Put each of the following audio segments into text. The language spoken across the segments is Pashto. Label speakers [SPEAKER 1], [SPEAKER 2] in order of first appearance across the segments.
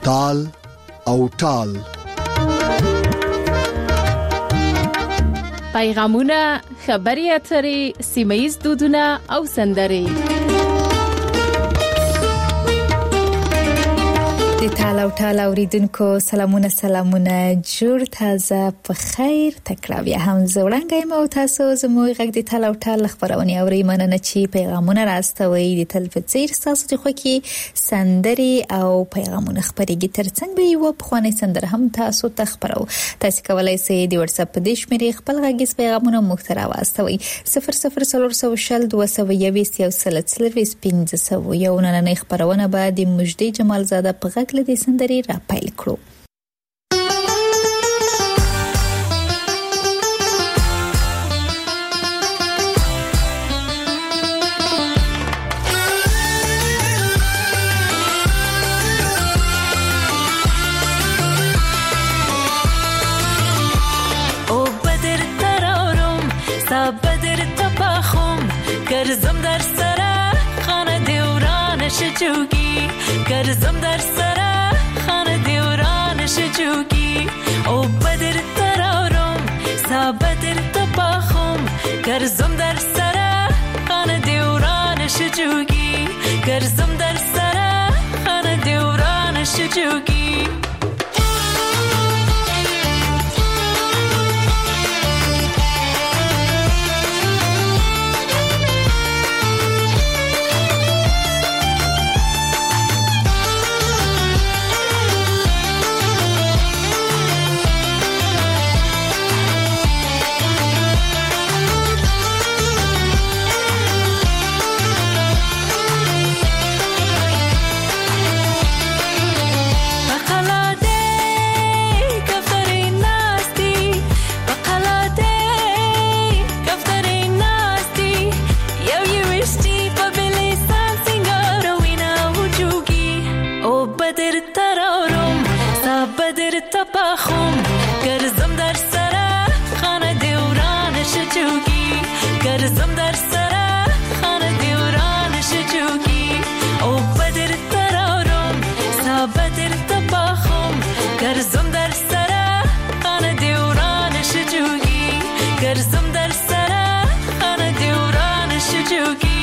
[SPEAKER 1] تال او ټال.
[SPEAKER 2] پیغامونه، خبري اترې، سیمه‌ییز دودونه او سندرې.
[SPEAKER 3] د تال او ټال اوریدونکو سلامونه جوړ تازه په خیر تکرار بیا هم زوړنګ مو تاسو زموږ غږ د تال او ټال خبرونه اوري. مننه چې پیغامونه راستوي. د تلویزیون تاسو د خوکي سندري او پیغامونه خبرېږي. ترڅنګ به یو په خوانې سندره هم تاسو ته خبرو. تاسو کولای شئ د واتس اپ د شمیرې خپل غږیز پیغامونه محتوا واستوي 00407221 یو نن خبرونه به د مجدي جمال زاده په غږ د سندري را پیل کړو.
[SPEAKER 4] او بدر ترارم سا بدر تباخم گرزم در سره خانه دیورانش جوگی گرزم در سره خانه دیورانش جوگی او بدر ترارم سا بدر تباخم گرزم در سره خانه دیورانش جوگی گرزم در سره خانه دیورانش جوگی تباخم گرزم در سره خانه دیورانش جوگی گرزم در سره خانه دیورانش جوگی او بدر ترارم سا بدر تباخم گرزم در سره خانه دیورانش جوگی گرزم در سره خانه دیورانش جوگی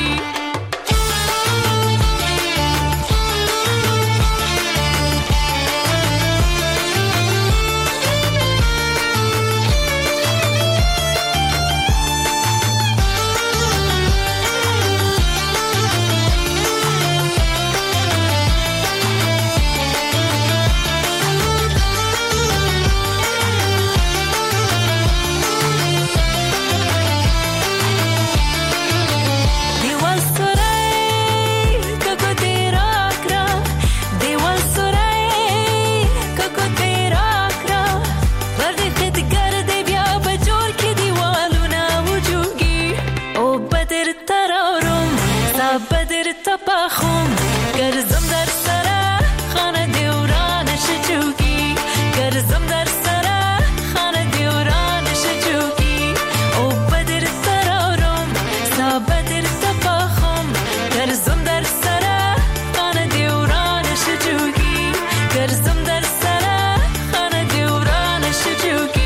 [SPEAKER 4] تباخم گرزم در سره خانه دیورانش جوگی گرزم در سره خانه دیورانش جوگی او بدر ترارم سا بدر تباخم گرزم در سره خانه دیورانش جوگی گرزم در سره خانه دیورانش جوگی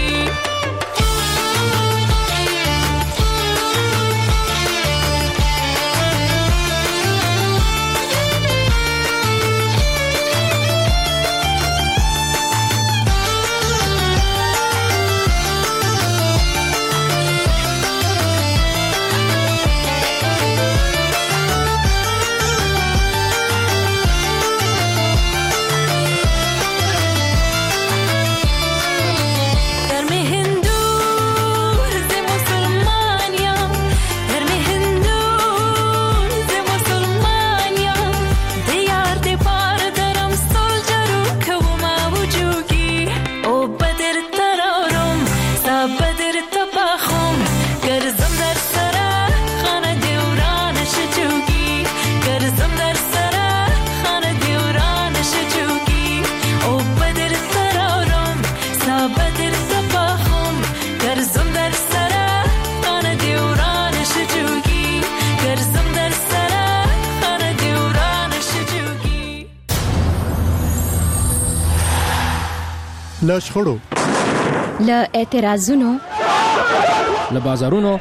[SPEAKER 1] له شخړو،
[SPEAKER 2] له اعتراضونو،
[SPEAKER 5] له بازارونو،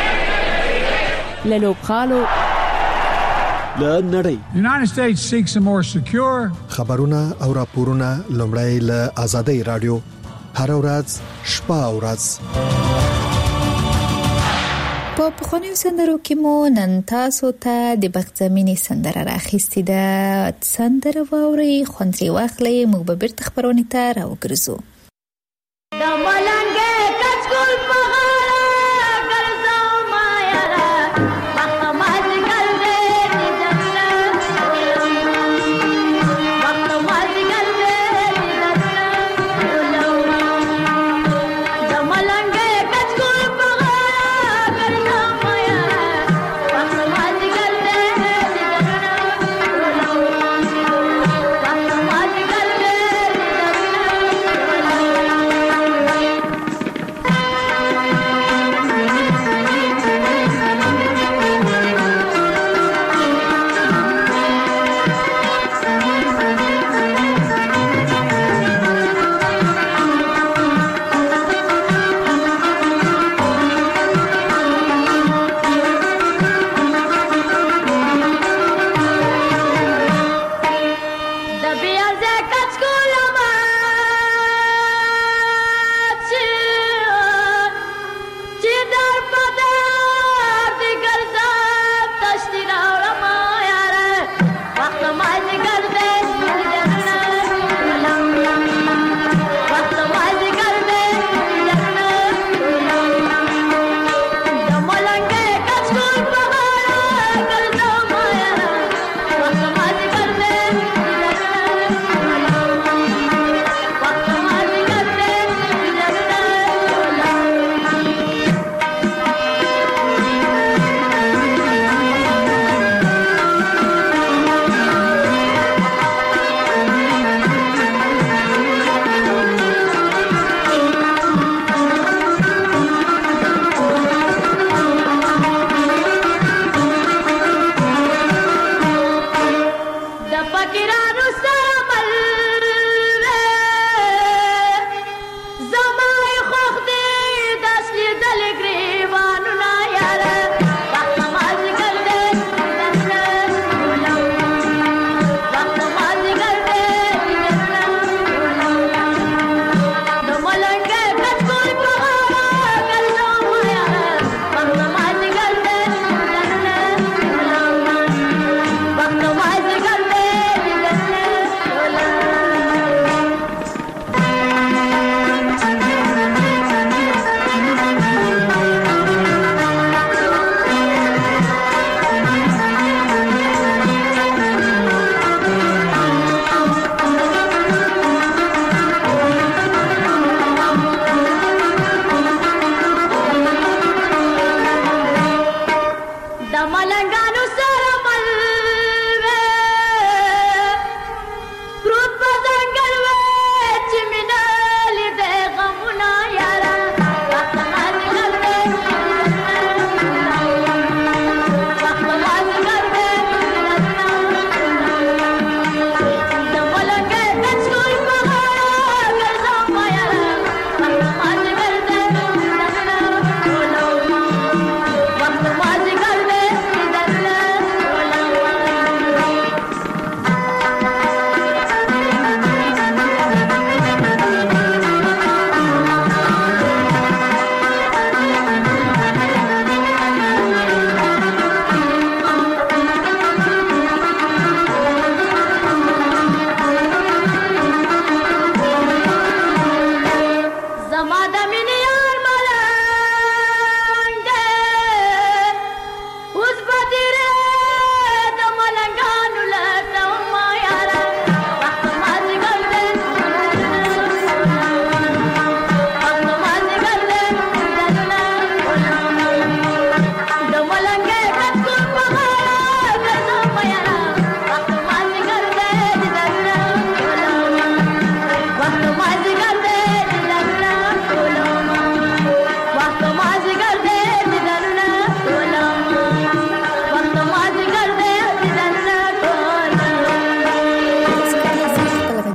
[SPEAKER 2] له لوبغالو،
[SPEAKER 6] له نړۍ.
[SPEAKER 7] The United States seeks a more secure.
[SPEAKER 1] خبرونه او راپورونه لومړی له آزادۍ رادیو هر ورځ شپه او ورځ.
[SPEAKER 3] په پخوانیو سندرو کې مو نن تاسو ته د بغزمینې سندره راخیستې ده. سندره واورئ، خوند ترې واخلئ، موږ به بیرته خپرونې ته راوګرځو.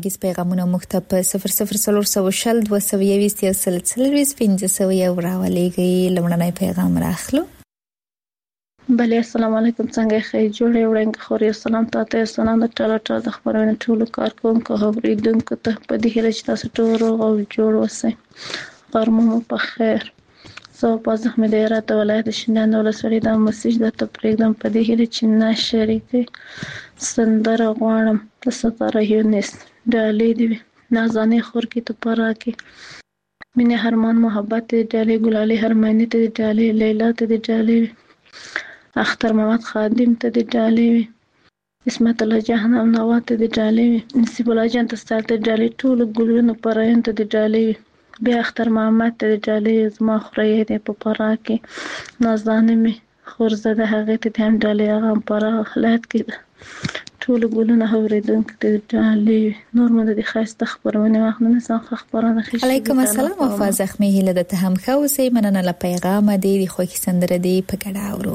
[SPEAKER 3] غږیز پیغامونه مختب 00402223 راولېږي. لمړنی پیغام راخلو.
[SPEAKER 8] بله السلام علیکم، څنګه خیر جوړې وړاندې خوري. سلام تاسو سلام د ټاله د خبرونه ټولو کارکونکو اوریدونکو ته په دې هیله چې تاسو ټول روغ او جوړ اوسئ. غرمه په خیر. زه په زخمه د هرات ولایت شینډان ولسوالۍ د مسیج د تپریدم په دې هیله چې ناشریکي سندره غواړم د ستاره یونس ډالې دی نازانه خور کی ته پرا کی مینه هرمان محبت ډالې ګلالي هرمنه ته ډالې لیلا ته ډالې اختر محمد خادم ته ډالې اسمت الله جهنم نوات ته ډالې نصیب الله جان ته ستاسو ډالې ټول ګلونو پرایان ته ډالې بیا اختر محمد ته ډالې زما خورې ته په پرا کی نازانه می خورزده هغه ته هم ډالې هغه پرا خلات کی ټول ګلونه اوریدونکو ته ډالې نور مده د خاصه خبرونه واخلنه څنګه خبرونه خښ
[SPEAKER 3] علیکم السلام وفا زخمی هله د ته هم خوسې مننه ل پیغام دی خو کی سندره دی په کډه اورو.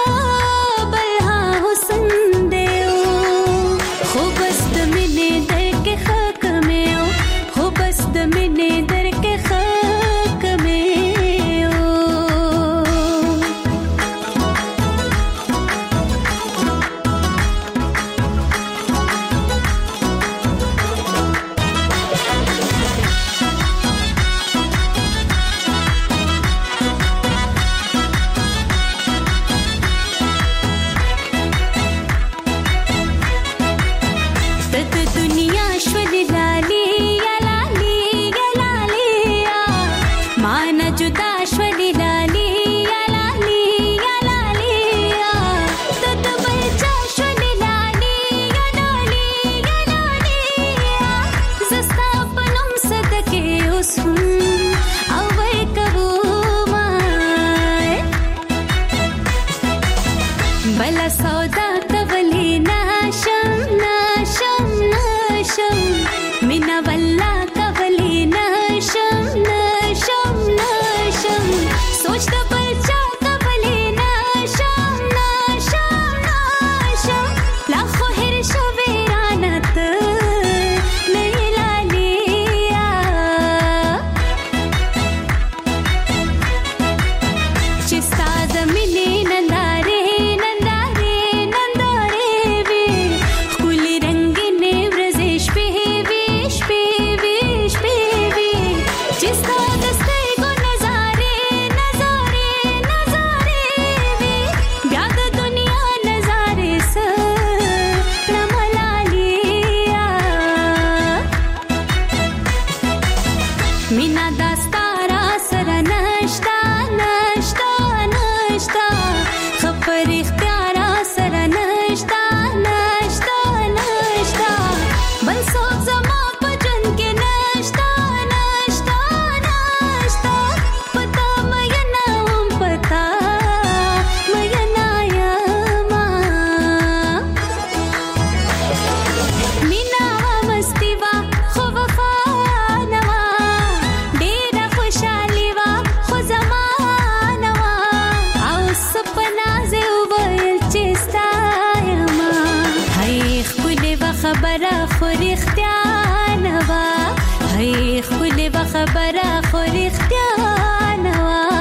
[SPEAKER 9] خوب است من
[SPEAKER 4] خپل به خبره خو رښتیا نه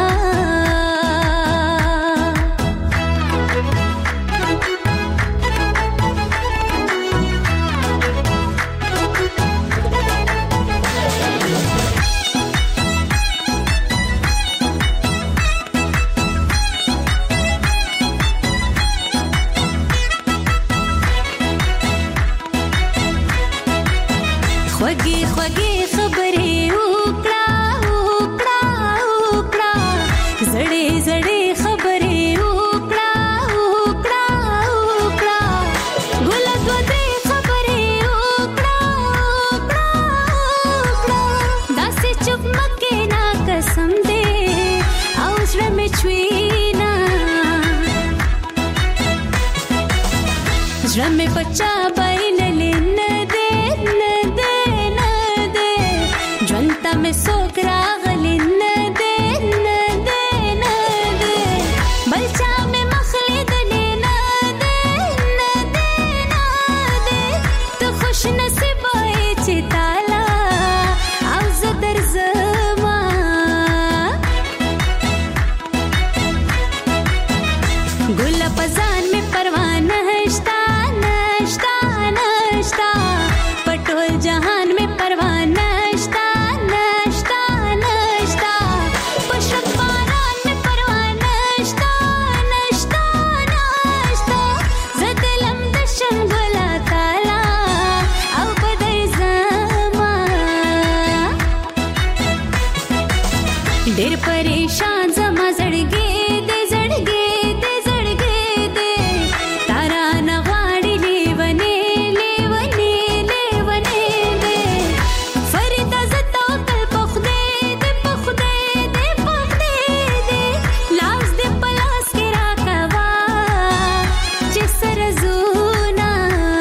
[SPEAKER 4] خوږې خوږې خبرې وکړه وکړه وکړه زړې زړې خبرې وکړه وکړه وکړه ګله دوه درې خبرې وکړه وکړه وکړه داسې چوپ مه کښېنه قسم دې او زړه مې چوينه زړه مې په چا بایللې نه دې میں سوک راغلی ندے ندے ندے بلچا میں مخلی دلی ندے ندے ندے تو خوش نصیب ہوئی چی تالا او زدر زمان گل پزان میں پروان نشتا نشتا نشتا پٹول جہان میں پروان نشتا ډېر پریشان زما زړګې دې زړګې دې زړګې دې تارا نه غواړي لیونې لیونې لیونې دې فریدا زه توکل په خدای دې په خدای دې په خدای دې لاس دې په لاس کې راکوا چې سره زونه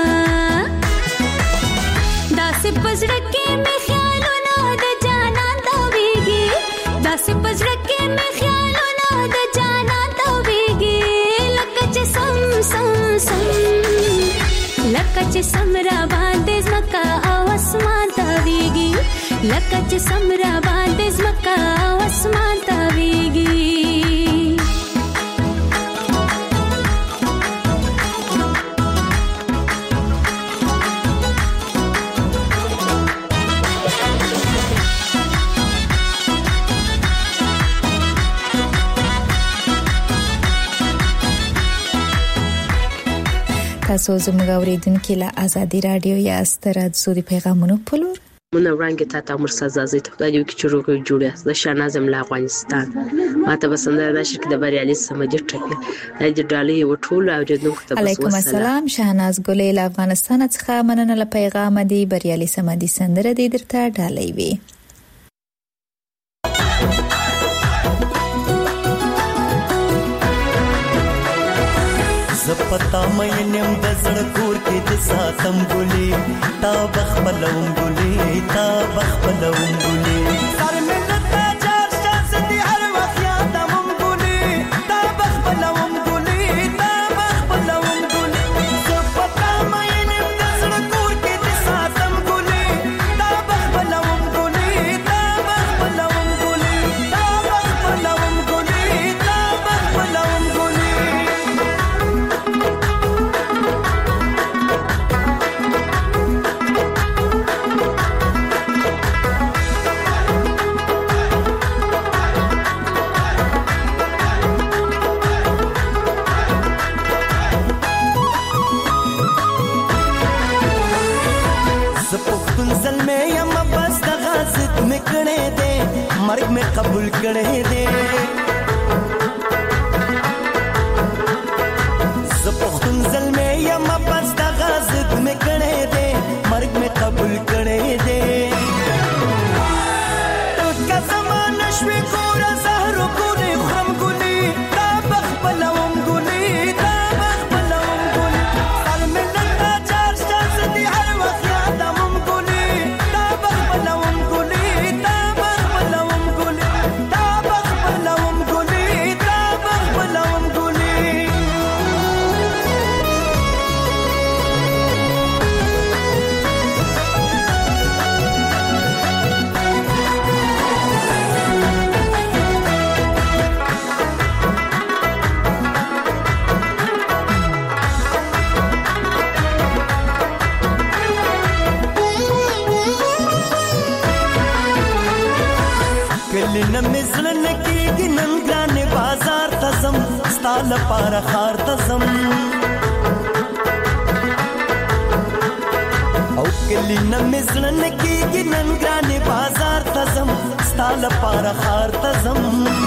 [SPEAKER 4] داسې په زړه کې مې خیالونه د جانان تاویږي داسې په زړه کې مې خیالونه د جانان تاویږي لکه چې سم سم سم لکه چې سم را باندې ځمکه او اسمان تاویږي لکه چې سم را باندې ځمکه او اسمان تاویږي
[SPEAKER 3] تاسو زموږ اوریدونکو له ازادي رادیو یا سترات سودی پیغامونو پلور
[SPEAKER 9] مونږ وړاندې ته مرسد زازي ته د یو کې چروګ جوړه د شاهنازم له افغانستان ماته بسنده د شرکت د بریالي سمجه ټکی د ډالۍ وټول اوریدونکو ته
[SPEAKER 3] علیکم السلام شاهناز ګلې له افغانستان څخه مننه له پیغام دی بریالي سمدي سندره دې درته ډالۍ وي
[SPEAKER 10] زپتا مې نیم د زړه کور کې د ساتم ګلې تا بخبلوم ګلې تا بخبلوم ګلې سر مې لته چار شانس دي هر وخت یادم ګلې تا بخبلوم ګلې تا بخبلوم ګلې زپتا مې نیم د زړه کور کې د ساتم ګلې تا بخبلوم ګلې تا بخبلوم ګلې تا بخبلوم ګلې تا بخبلوم ګلې مرګ میں قبول کړه دے زپختون زلمے یم پس د غازت میں کړه دے مرګ میں قبول کړه دے تو کا زمانہ شوي ګور زهر ګوري خرم ګولي تا بخبلوم ګولي تا بخبلوم ګولي هر ملت چار شاز دي هر وخت یادم ګولي تا بخبلوم ګولي تا بخبلوم ګولي تا بخبلوم ستاله پار خار تزم او کلی نمزلن کیږي نن ګرانه بازار تزم ستاله پار خار تزم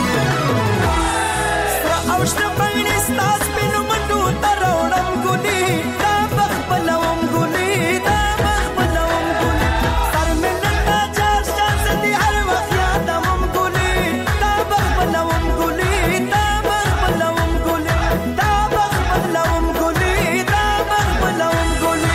[SPEAKER 10] او شته پنګني ستاس پینو منډو تروړم ګونی دا بخ بلوم ګونی دا بخ بلوم ګونی سر مې نندا چار شانس دي هر وخت یادم ګونی دا بخ بلوم ګونی دا بخ بلوم ګونی دا بخ بلوم ګونی دا بخ بلوم ګونی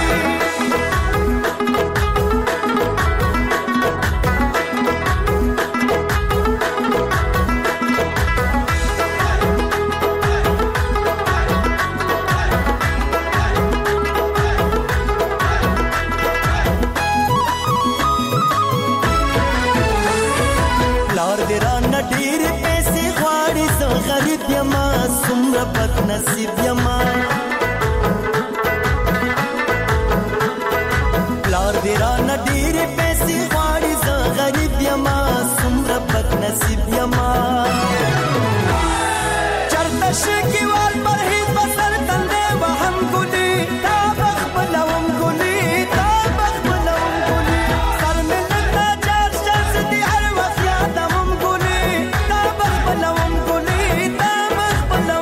[SPEAKER 10] بد نصیب یما پلار دی را نډیر پیسې غواړي زه غریب یما څومره بد نصیب یما چرته شکیوال پرهیز بسر تندې وهم ګونی دا بخ بلوم ګونی دا بخ بلوم ګونی سر مې نندا چار شانس دي هر وخت یادم ګونی دا بخ بلوم ګونی دا بخ بلوم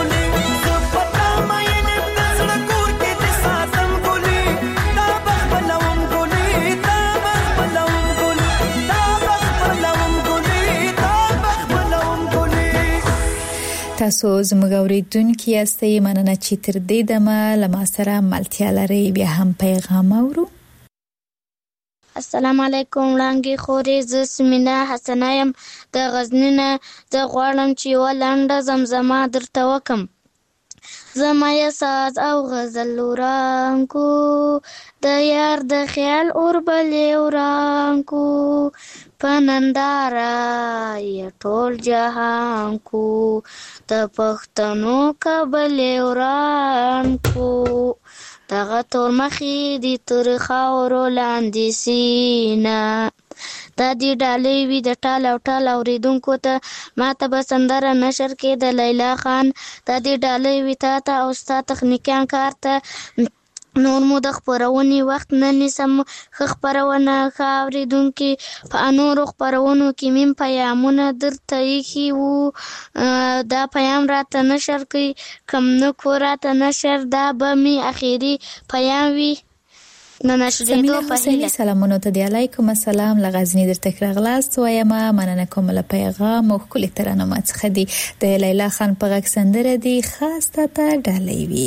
[SPEAKER 3] تاسو زموږ اوریدونکو یاستئ مننه چې تر دې دمه له ما سره ملتیا لري بیا هم پیغام اورو
[SPEAKER 11] السلام علیکم وړانګې خورې زه سمینا حسنه یم د غزني نه زه غواړم چې یوه لنډه زمزمه درته وکړم زما یې ساز او غزل ورانکو د یار د خیال اور بلې ورانکو په ننداره یې ټول جهان کو د پښتنو کبلې ورانکو دغه تور مخې دي تر خاورو لاندې سینه دا دی ډالۍ وي د ټال او ټال اوریدونکو ته ماته به سندره نشر کې د لیلا خان دا دی ډالۍ وي تا ته او ستا تخنیکیان کار ته نور مو د خپرونې وخت نه نیسم ښه خپرونه ښه اورېدونکي په نورو خپرونو کې مې پیامونه درته ایښي وو دا پیام راته نشر کوي کم نه کو راته نشر دا به مې اخري پیام وي
[SPEAKER 3] سمینا حسینی سلامونو ته دی علیکم السلام لغزنی در تکرغلاست وایم مننه کوم له پیغام او کلی ترانه څخه دی د لیلا خان په غږ سندره دی خاص ته ډالۍ وی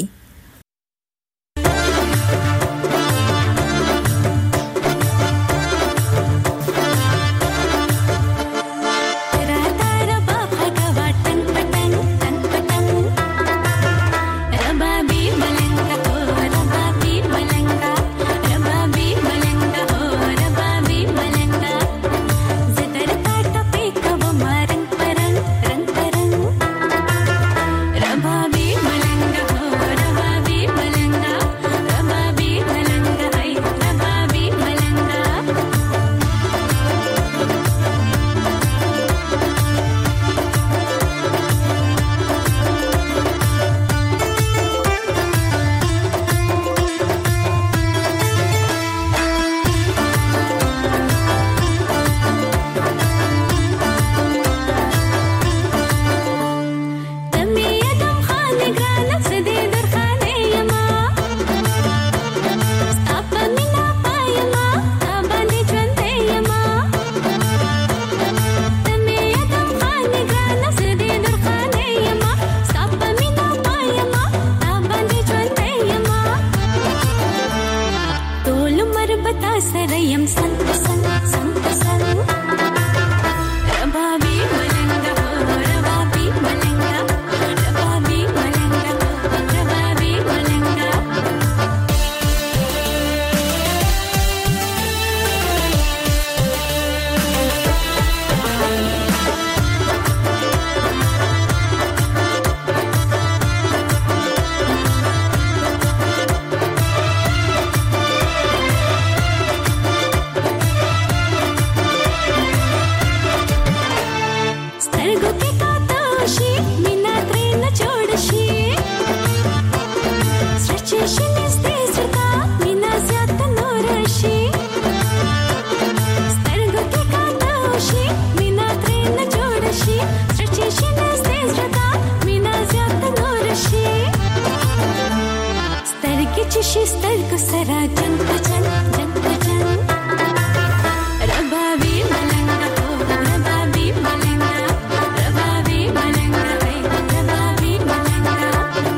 [SPEAKER 4] شستر کو سرا جنگ جنگ جنگ جنگ ربابي ملنگا ربابي ملنگا ربابي ملنگا ربابي ملنگا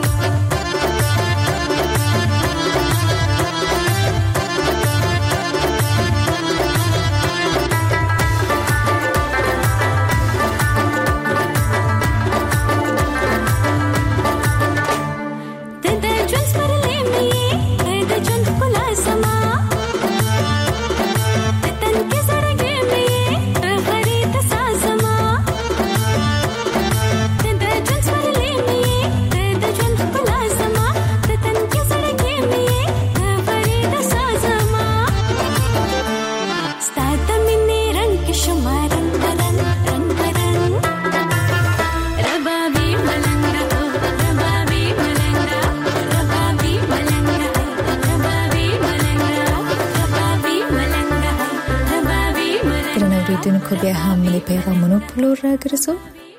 [SPEAKER 3] دونکو بیا هم له پیغامونو پلور راګرځو.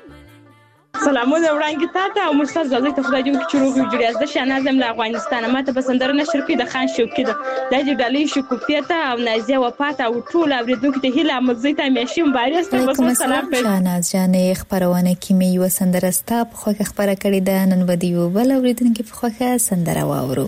[SPEAKER 12] سلامونه وړاندې تاسو او مرسل زړه ته خدای دې چې روغ جوړي از د شنازم له افغانستان ماته بسندره نشر کې د خان شوقي د دې ډالۍ شکوفیته او نازیه وفات او ټول اوریدونکو ته هیله مزه ته مېشم باري ستاسو سلام په
[SPEAKER 3] شناز جانې خبرونه کې مې یو سندره ستاب خو خبره کړې ده نن ودیو بل اوریدونکو په خوخه سندره واورو.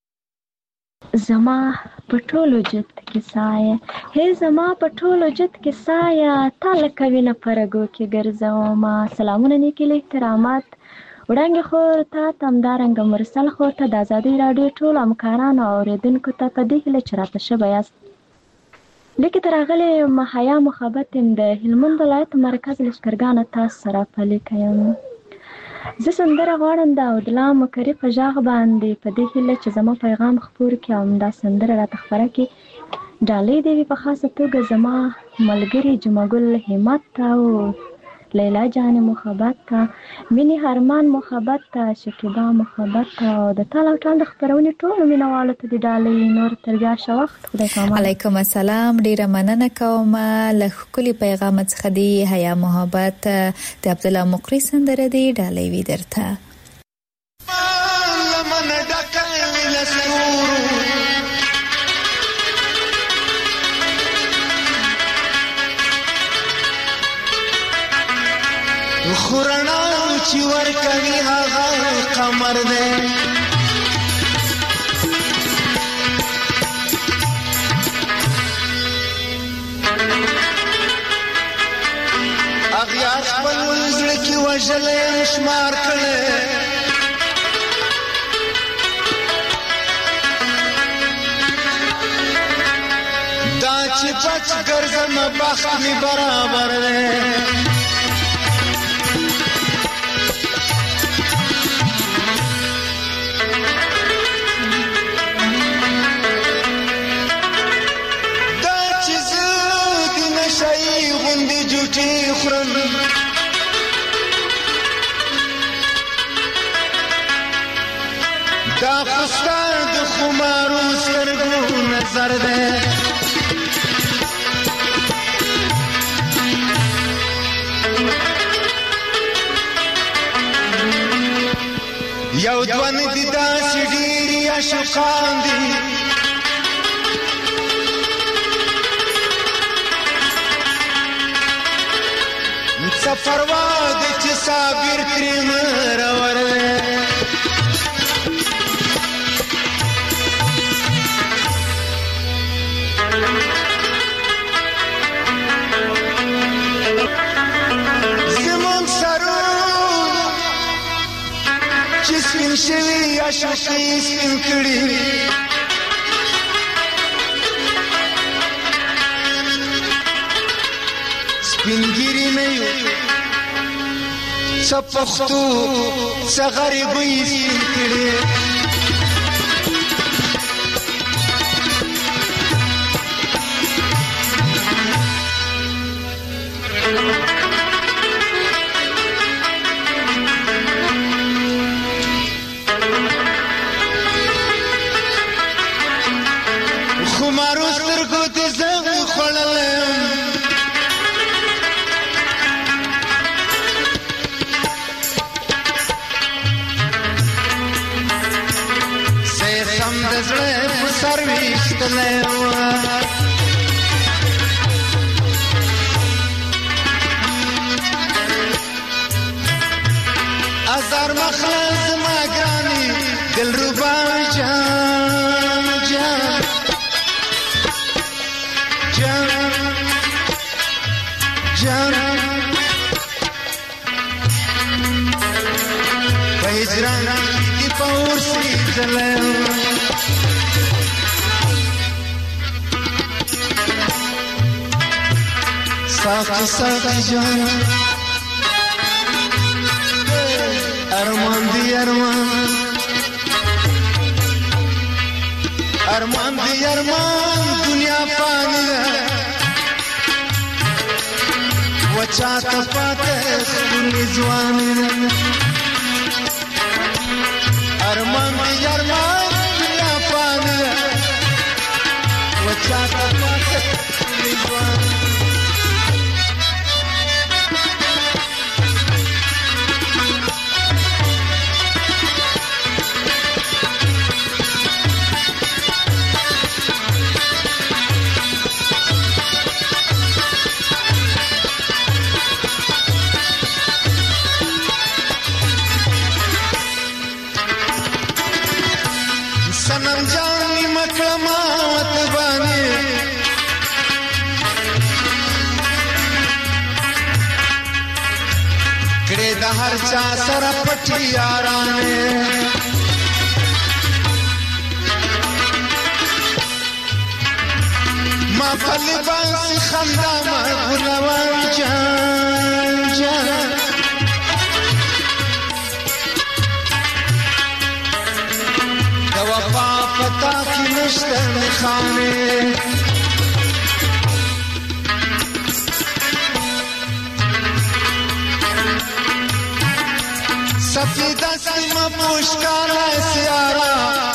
[SPEAKER 13] زما پټولو جت کې سایه هي زما پټولو جت کې سایه تعالی کوي نه پرګو کې ګرځاو ما سلامونه نیکي له احترامات وړاندې خو ته تمدارنګ مرسل خو ته د آزادۍ رادیو ټول امکانانو اوریدونکو ته په دې هله چرته شبياست لیکه ترغله محیا محبت د هلمند ولایت مرکز لشکرګان تاسو سره پلي کوم. زه سندره غواړم دا ودلام مکرې په ژغ باندې په دې هله چې زما پیغام خپور کې او دا سندره را تخبره کې ډالۍ دی په خاصه توګه زما ملګری جمعګل همت او لیلا جان محبت مینی هرمان محبت شکیبا محبت او د تعالی ټول خبرونه ټول مینوالو ته د ډالۍ نور تر بیا شوخت خدای کوم.
[SPEAKER 3] علیکم السلام ډیره مننه کوم له کلی پیغام څخه دی حیا محبت د عبد الله مقری سندره دی ډالۍ وی درته
[SPEAKER 10] خورنا چې ور کوي هغه قمر دی اغیار خپل زړه کې وژلې شمار کړي دا چې پچ ګرځم بخت می برابر دی دا خستان د خمارو سترګو نظر ده یو دوان دي داسې ډېرې عاشقان دي سفر وادي چې صابر کریم راور زمون سرون چې سپین شوي عاشقي سپین کړي سپینګيري نه یو سپختو سغریبي سپین کړي خمارو سترګو ته زنګ خړلم سم د زړه
[SPEAKER 14] سرویس تلوا ازار مخلص مگرانی دل ربا جان جان جان جان بهجران کی پورسی زلم ساخت ساخت جان ارمان دی ارمان ارمان دی ارمان دنیا پانی ہے وچات پاتے سنی زوانی ارمان دی ارمان دنیا پانی ہے وچات پاتے سنی زوانی सनम जानी मकमावत बानी करे दहर चा सर पटियाराने मा फली बांसी खंदा मा बुलवान जान जान वफा पता की मुश्तन खाने सफीदा सीमा पुष्कारा सियारा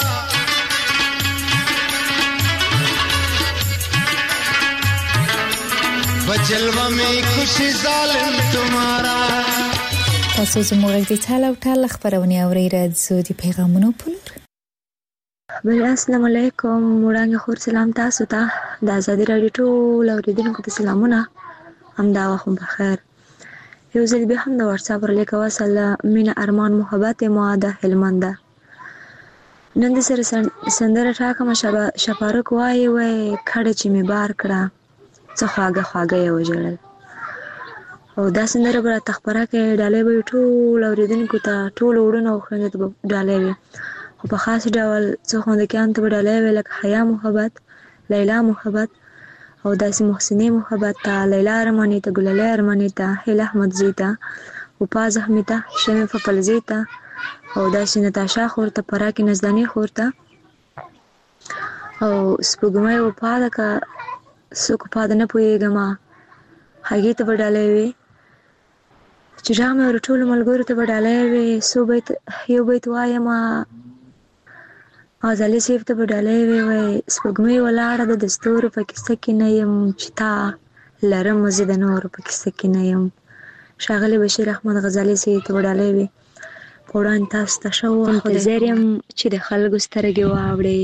[SPEAKER 14] बजलवा में खुशी जालिम तुम्हारा
[SPEAKER 3] تاسو زموږ د ټاله او ټاله خبرونه اورئ راځو د پیغامونو پلور
[SPEAKER 13] بل السلام علیکم وړاندې خور سلام تاسو ته د آزادي رادیو ټول اوریدونکو ته سلامونه همدا وخت بخیر یو ځل به هم د واتس اپ پر لیکه وصله مینا ارمان محبت ما د هلمند نن د سره سندره ټاکه شپارک وای وای کړه چې می بار کړه څه خواږه خواږه یو جوړل او دا سندره بر تخبره کې ډالې به ټول اوریدونکو ته ټول وړونه خوند ته ډالې وي خو په خاص ډول څه خوند کې انت ډالې وي لکه حیا محبت لیلا محبت او داسې محسنی محبت ته لیلا ارمانی ته ګلالۍ ارمانی ته هیله احمد زیتا او پاز احمدته شمه فپل زیتا او داسې نتاشا خورته پراکې نزدانی خورته او سپوږمۍ او پاده کا سوک پاده نه پويګما هغه ته ډالې وي چې جامه ور ټول ملګرو ته ډالې وي سو بیت یو بیت وایما ازالي سیف ته ډالې وي سپوږمۍ ولاړه د دستور په کیسه کې نه يم چتا لرم مزید نور په کیسه کې نه يم شاغلی بشیر احمد غزالی سیف ته ډالې وي پوړان تاسو ته شو منتظرم چې د خلکو سترګې واوړي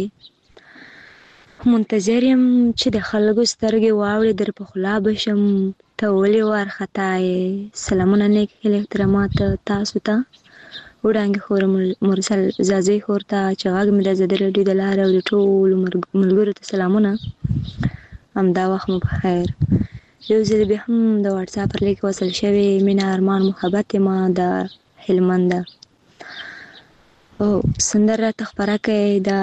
[SPEAKER 13] منتظرم چې د خلکو سترګې واوړي در په خلا بشم ته ولې وارخطای سلامونه نیک احترامات تاسو ته وړاندې خور مرسل زازي خورته چې هغه مې د زده رډي د لار او د ټول ملګرو ته سلامونه همدا وخت مو بخیر یو ځل به هم د واتس اپ پر لیک وصل شوی مینا ارمان محبت ما د هلمند او سندره تخبره کې دا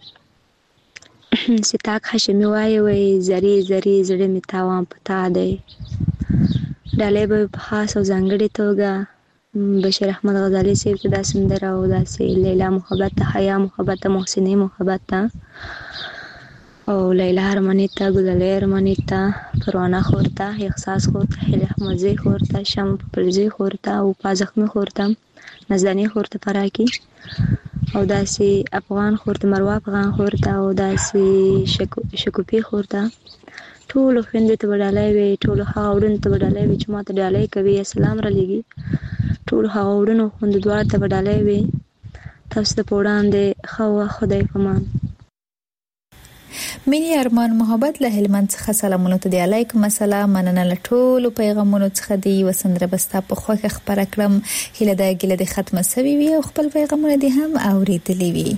[SPEAKER 13] ستاک هاشمي وای زری زری زړه می تاوان پتا دی ډالې به په خاص او ځانګړي توګه بشیر احمد غزالی سیب ته دا سندره او داسې لیلا محبت حیا محبت محسنی محبت او لیلا ارمانی ته ګلالۍ ارمانی ته پروانه خورته احساس خورته هیله احمد زی خورته شم پرزی خورته او پازخمی خورته نزدانی خورته پراکی او داسې افغان خورته مروه افغان خورته او داسې شکوپی خورته ټول خويندې ته ډالۍ وي ټول هغه وډن ته ډالۍ وي چې ماته ډالۍ کوي سلام را لګي ټول هغه وډن خوند دوار ته ډالۍ وي تاسو ته پوډان دي خو خدای پامان
[SPEAKER 3] مینی ارمان محبت له هلمند څخه سلامونه ته دی علیکم السلام مننه له ټولو پیغامونو څخه دی وسندره بستا په خوخه خبره کړم هله د ګله د ختمه سوي وي او خپل پیغامونه دي هم اوریدلی وي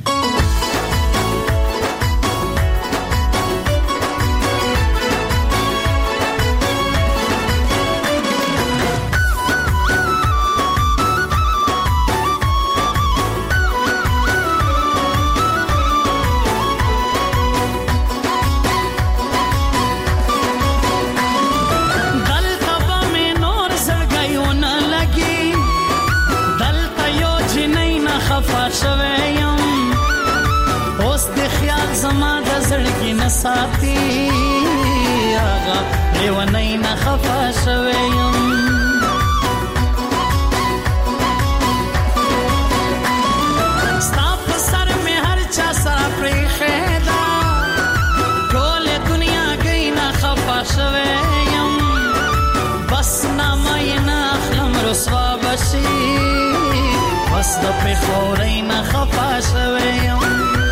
[SPEAKER 15] ساتي آغا لیونی نخفا شویم ستا په سر میں هر چا سره پریخه دا ټول دنیا گئی نخفا شویم بس نامه نه اخلم رسوا بشي بس د پخورې نخفا شویم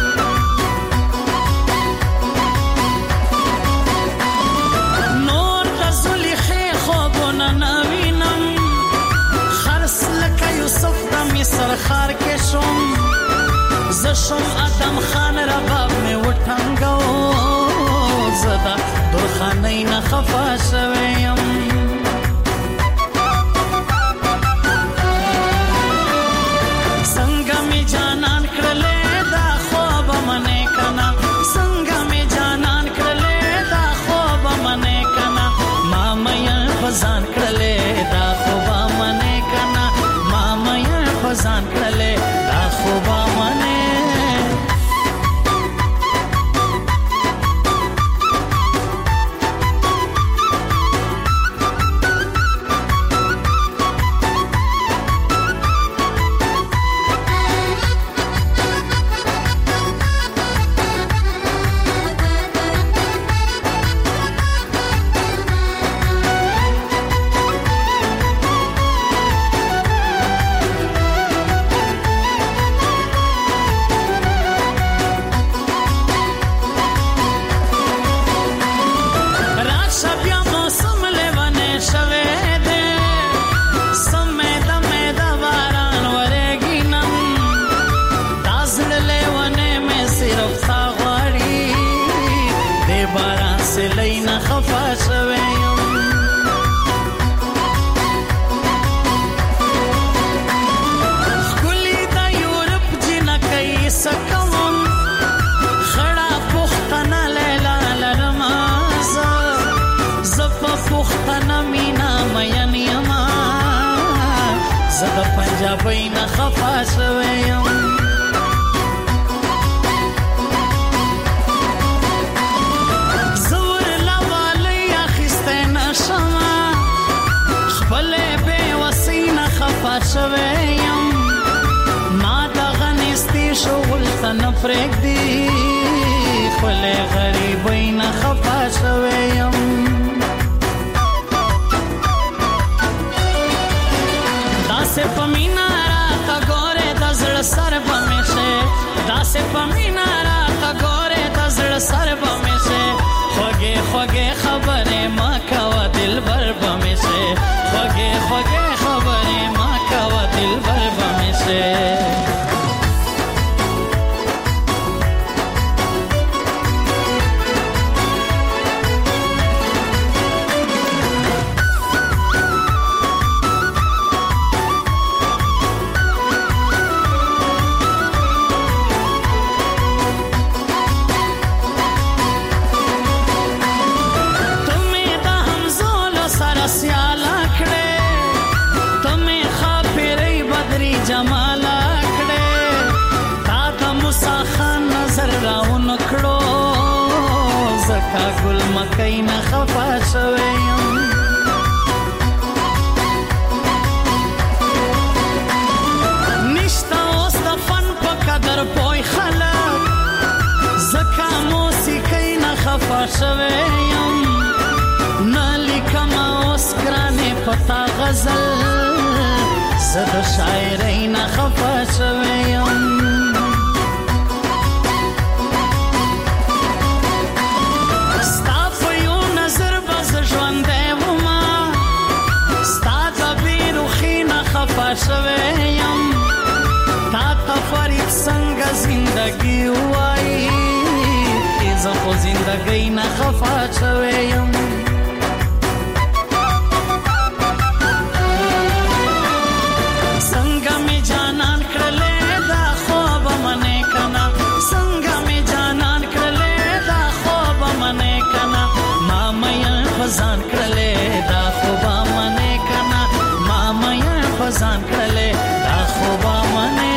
[SPEAKER 15] سرخار کې شوم زشم ادم خان رباب می وټنګو زدا درخانه نه خفا شویم څنګه می جانان کړلې دا خوب منې کنا څنګه می جانان کړلې دا خوب منې کنا ما مې فزان کړلې دا خوب منې کنا ما مې فزان کړلې دا خوب منې پنجابی نه خفا شویم زور لوالی اخیسته نشما خپل بے وسی نه خفا شویم ما دغه نستی شغل ته نه پرېږدي خپل غریبی نه خفا شویم داسې پمینا راته ګورې د زړه سر به مې شي داسې پمینا راته ګورې د زړه سر به مې شي خوږې خوږې خبرې ما کوه دلبر به مې شي خوږې خوږې خبرې ما کوه دلبر به مې شي جمالا کړه تا ته موسی خان نظر راون کړو زکا ګل مکای نه خفا شویم نشتا اوس د فن په قدر پوي خلک زکا موسیقي نه خفا شویم نه لیکم اوس کرانه پتا غزل زد شاعری نه خفا شویم زه خو زندګۍ نه خفه شوی یم څنګه مې جانان کړلې دا خوب منې کنه څنګه مې جانان کړلې دا خوب منې کنه ما مې فزان کړلې دا خوب منې کنه ما مې فزان کړلې دا خوب منې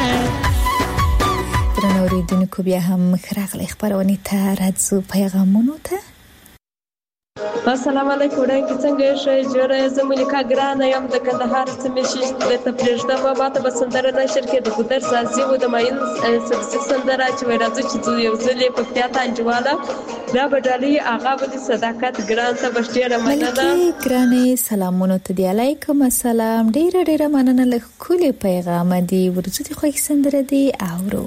[SPEAKER 3] اوریدونکو بیا هم خراغلی خبرونه ته راځو پیغامونو ته
[SPEAKER 16] السلام علیکم ډاکټر څنګه شئ جوړه زمونیکا ګرانه یم د کندهار سیمې د تفریشته بابا ته بسندره نشر کې د ګودر سازي و د ماین سندره چې راځي چې یو ځلې په پیاته انجواله دا بدالي هغه د صداقت ګران ته بشټیره مننه
[SPEAKER 3] ګرانه سلامونه ته دی علیکم السلام ډیره مننه له کلی پیغام دی ورته خو سندره دی اورو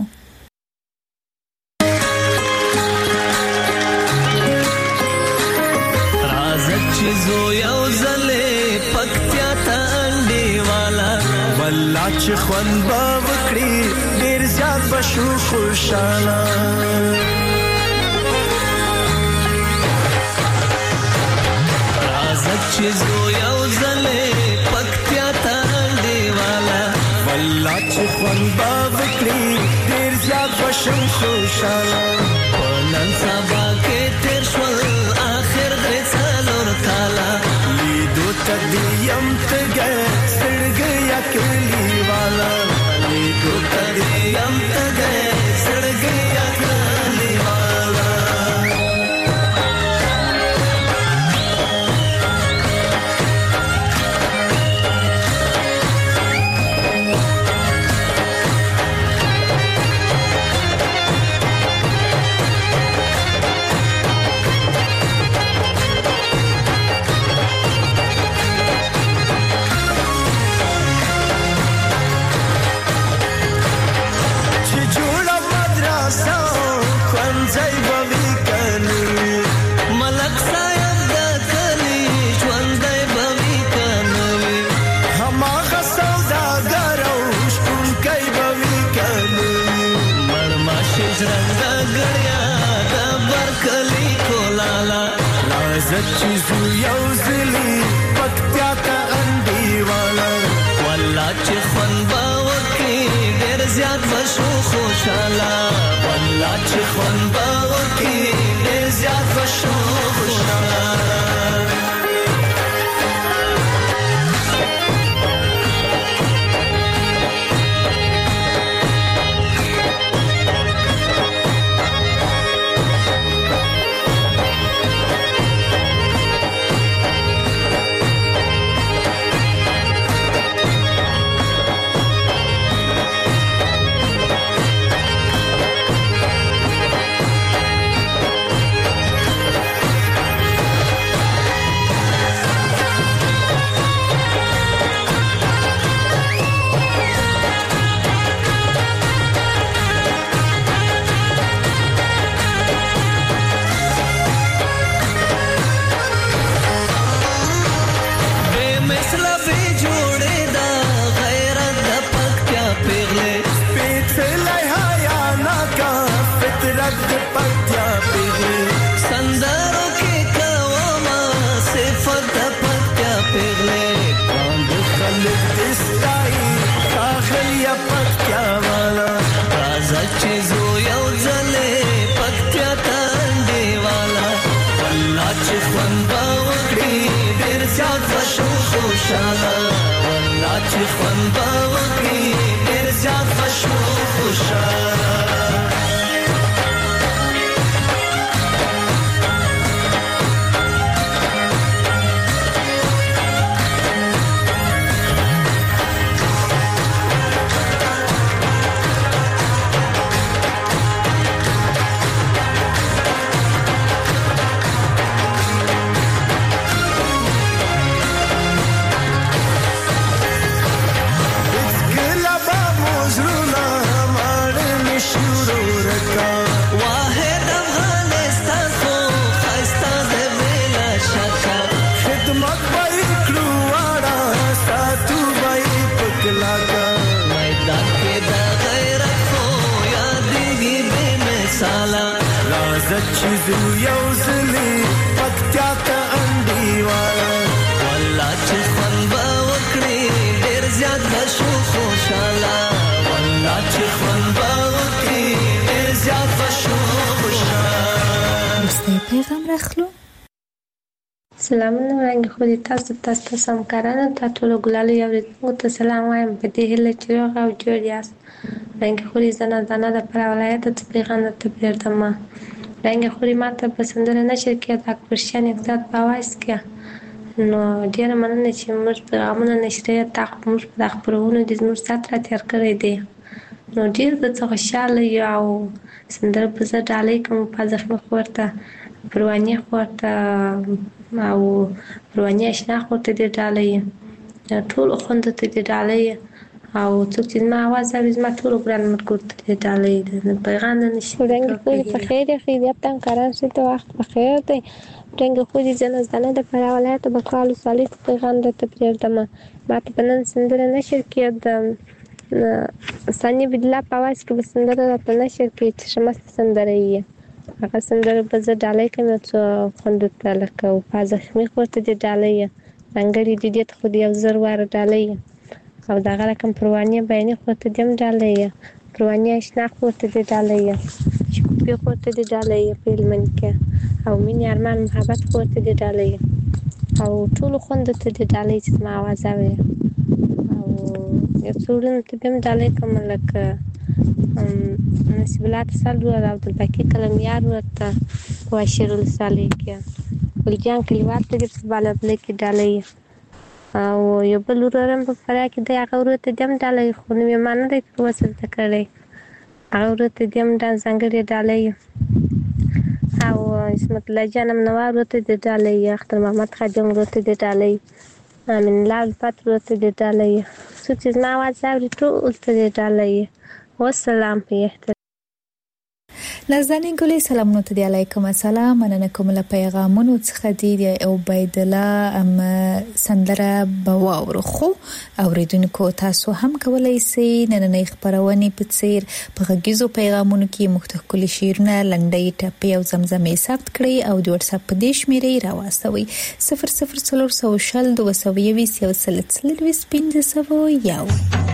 [SPEAKER 10] زو یو زله پکتیا ته انډي والا والله چې خوان با وکړي ډیر زیات بشو خوشاله راځه چې زو یو زله پکتیا ته انډي والا والله چې خوان با وکړي ډیر زیات بشو خوشاله نن سبا کې تیر شول اخر درې کالا لیدو تدیم تگه سڑگیا کلی والا لیدو تدیم تگه سڑگیا کلی والا چیزو یو زلی پکتیا تا اندی والا والله چې خوان با وکی ډیر زیات بشو خوشاله والله چې خوان با وکی ډیر زیات بشو خوشاله زچزو یو زلی پکتیا ته انډیوال والله چې خوند به وکړي ډېر زیات بشو خوشاله والله چې خوند به وکړي ډېر زیات بشو خوشاله.
[SPEAKER 3] وروستی پیغام راخلو.
[SPEAKER 17] سلامونه وړاندې خو دې تاسو همکارانو ته ټولو ګلالو اورېدونکو ته سلام وایم په دې هیله چې روغ او جوړ یاست. وړاندې خو دې زنه د فراه ولایت د تبلیغان ته پرېږدم. وړاندې خو دې ما ته په سندره نشر کې د اکبرشاه نګزاد په اواز کې نو ډېره مننه چې موږ پیغامونه نشریه تا موږ په دغه خپرونو دې زموږ ساعت را تېر کړی دی نو ډېر زه خوشحاله یو او سندره په زه ډالۍ کوم په زخمي خورته پروانې خورته او پروانې اشنا خورته دې ډالۍ ټول خوند ته دې ډالۍ او څوک چې ما आवाज اوري ما ټول ګران مرګ ته دې ډالۍ پیغام نشي
[SPEAKER 18] ورنګ خو په خیر خې دې تم کاران څه ته وخت په خیر دی څنګه خو دې زنه د فراه ولایت په کالو صالح پیغام ته پرېږدم ما ته په نن سندره نشر کې د ثانیه بدلا په اواز کې سندره په نشر کې چې شمست سندره یې هغه سندره په زړه ډالۍ کوم څو خوند ته لکه او په زخمي خورته دې ډالۍ څنګه دې ته خو دې یو زر واره ډالۍ او دغه رقم پروانې بیانې خورته دې ډالۍ پروانې اشنا خورته دې ډالۍ شکوپی خورته دې ډالۍ په علمن کې او مینې ارمان محبت خورته دې ډالۍ او ټول خوند ته دې ډالۍ چې ما आवाज اوري او یو څورن ته دې ډالۍ کوم لکه نصیب الله تسلو او عبدالباقی کلمیار ورته واشر الصالح کې ولجان کلیوات ته دې په بالابل کې ډالۍ او یو بل ورم په فراه کې د هغه ورته دې ډالۍ خو نو ما نه دې وصل تکړه هغه ورته دې ځانګړي ډالۍ او اسمت الله جانم نوار ورته دې ډالۍ اختر محمد خادم ورته دې ډالۍ امین الله الفاتح ورته دې ډالۍ څو چې ما आवाज اوري ټول ته دې ډالۍ والسلام په احترام.
[SPEAKER 3] نازنین ګلې سلامونه ته دی علیکم السلام مننه کوم له پیغامونو څخه دی او عبیدالله سندره بواور خو اوریدونکو تاسو هم کولای شئ نننې خبرونه په څیر په غږیزو پیغامونو کې مختلف شعرونه لنډۍ ټپې او زمزمې ثبت کړئ او د واتس اپ په دې شمیرې راوستوي 00402015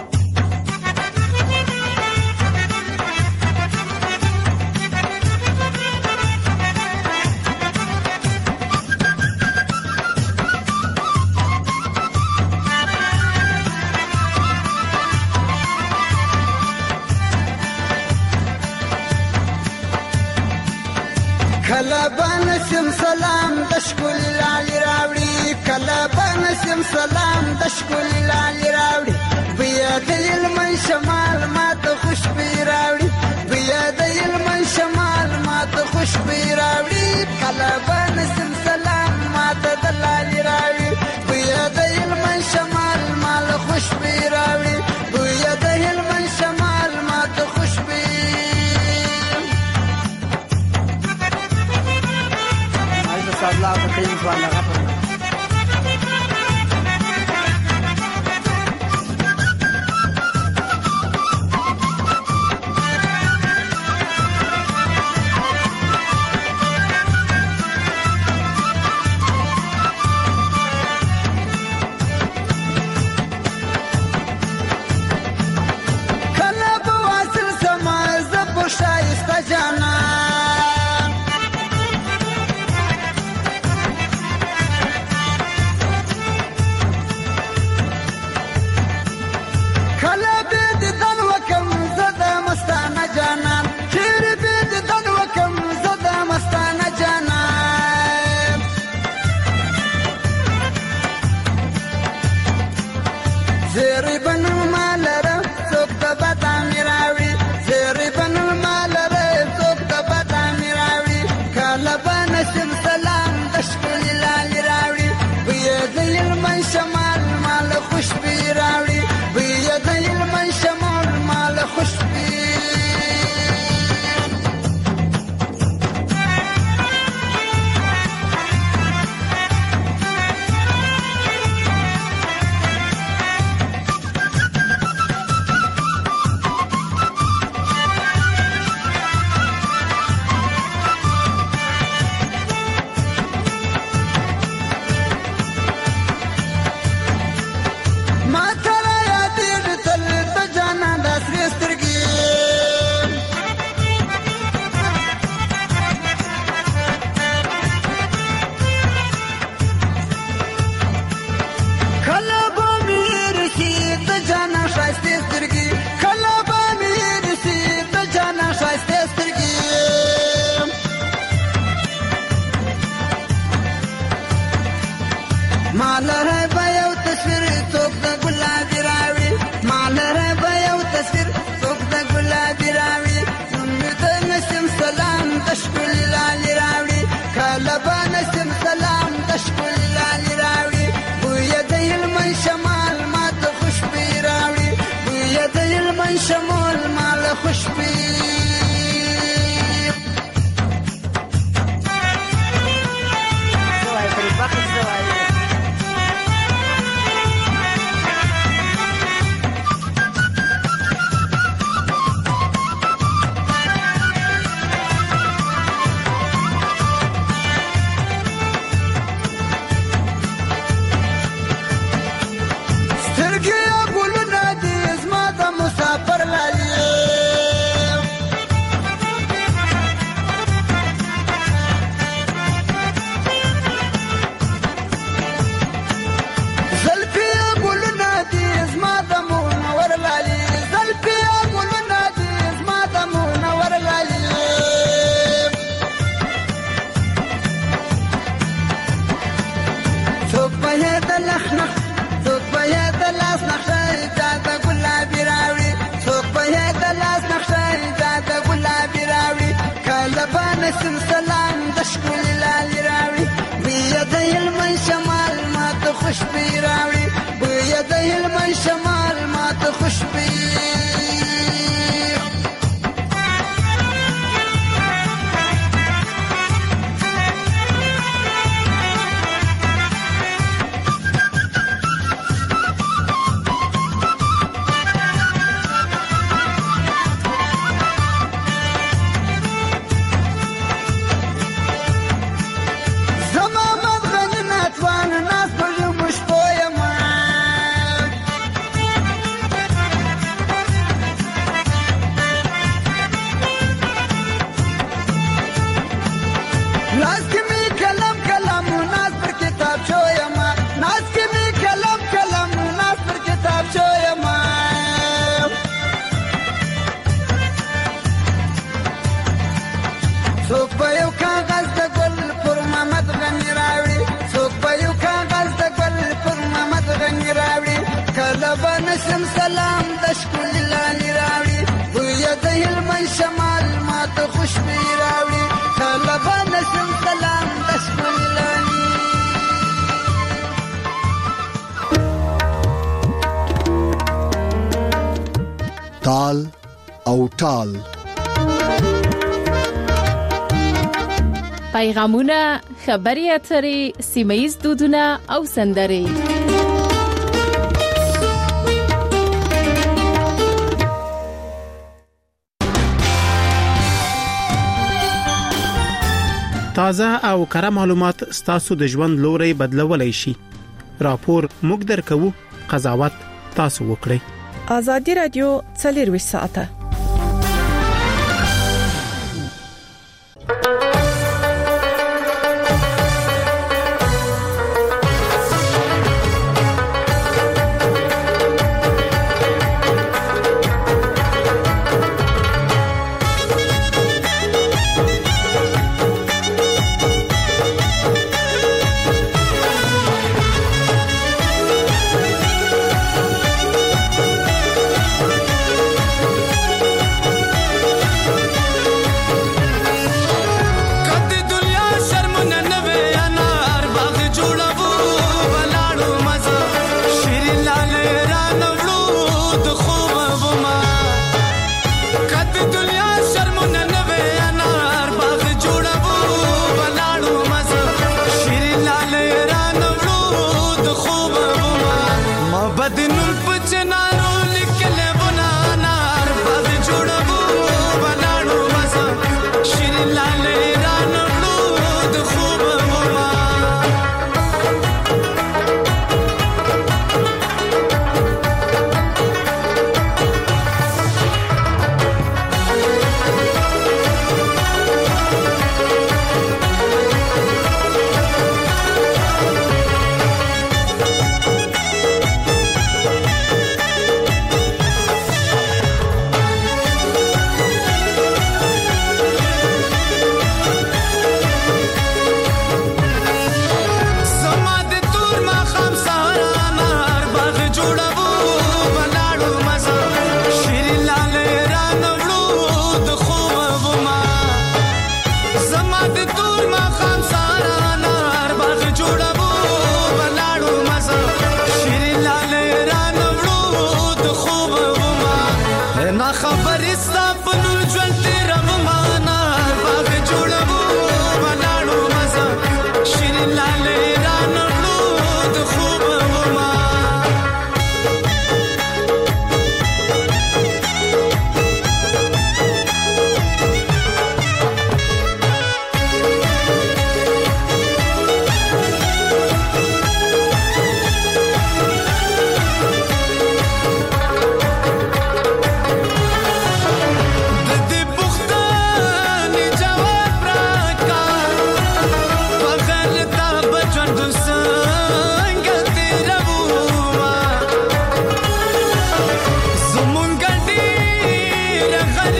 [SPEAKER 14] کلبانسم سلام د شکل لالی راوړي کلبانسم سلام د شکل لالی راوړي بیا د علمن شمال ماته خوشبو راوړي بیا د علمن شمال ماته خوشبو راوړي کلبانسم سلام ماته د لالی راوړي بیا د علمن شمال مال خوشبو راوړي بیا د علمن شمال ماته خوشبو الله په دې باندې غفر کله په واصل سما ز په شایسته جانا بنسیم سلام د ښکلي لالي راوړي بویه د هلمند شمال ماته خوشبويي راوړي بویه د هلمند شمال ماته خوشبويي نسیم سلام د ښکلي لالي راوړي بویه د هلمند شمال ماته خوشبويي راوړي کله به نسیم سلام د ښکلي لالي
[SPEAKER 1] تال او ټال
[SPEAKER 2] پیغامونه خبري اترې سیمه‌ییز دودونه او سندرې
[SPEAKER 19] تازه او کره معلومات ستاسو د ژوند لوري بدلولای شي. راپور موږ درکو، قضاوت تاسو وکړئ.
[SPEAKER 20] ازادي رادیو 24 ساعته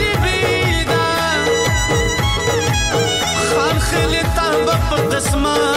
[SPEAKER 10] قسمه